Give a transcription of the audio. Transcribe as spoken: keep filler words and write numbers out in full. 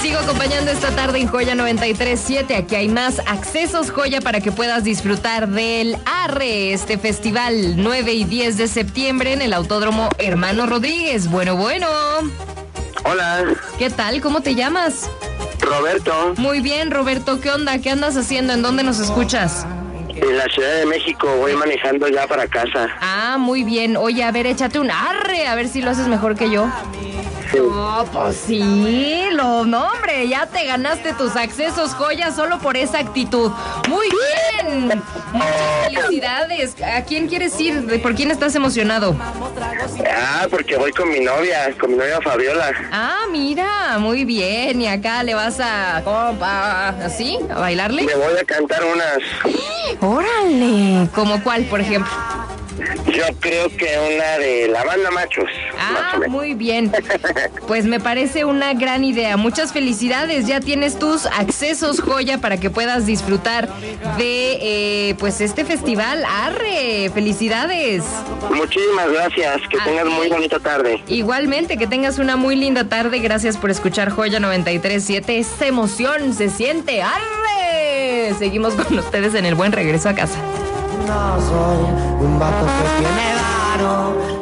sigo acompañando esta tarde en Joya noventa y tres punto siete. Aquí hay más accesos Joya para que puedas disfrutar del Arre, este festival nueve y diez de septiembre en el Autódromo Hermano Rodríguez. Bueno, bueno. Hola. ¿Qué tal? ¿Cómo te llamas? Roberto. Muy bien, Roberto. ¿Qué onda? ¿Qué andas haciendo? ¿En dónde nos escuchas? En la Ciudad de México, voy manejando ya para casa. Ah, muy bien. Oye, a ver, échate un arre, a ver si lo haces mejor que yo. Sí. No, pues sí, lo, no, hombre, ya te ganaste tus accesos Joya solo por esa actitud. Muy bien, muchas felicidades. ¿A quién quieres ir? ¿De por quién estás emocionado? Ah, porque voy con mi novia, con mi novia Fabiola. Ah, mira, muy bien. Y acá le vas a, ¿cómo, a ¿así? ¿A bailarle? Le voy a cantar unas. ¡Órale! ¿Como cuál, por ejemplo? Yo creo que una de la banda Machos. Ah, muy bien. Pues me parece una gran idea. Muchas felicidades. Ya tienes tus accesos Joya para que puedas disfrutar de eh, pues este festival. ¡Arre! ¡Felicidades! Muchísimas gracias. Que tengas muy bonita tarde. Igualmente, que tengas una muy linda tarde. Gracias por escuchar Joya noventa y tres punto siete. Esa emoción se siente. ¡Arre! Seguimos con ustedes en el buen regreso a casa. No soy un vato que tiene varo.